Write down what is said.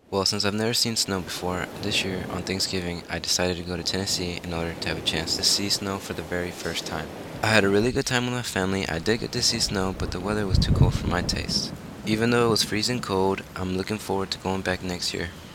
Well, since I've never seen snow before, this year on Thanksgiving, I decided to go to Tennessee in order to have a chance to see snow for the very first time. I had a really good time with my family. I did get to see snow, but the weather was too cold for my taste. Even though it was freezing cold, I'm looking forward to going back next year.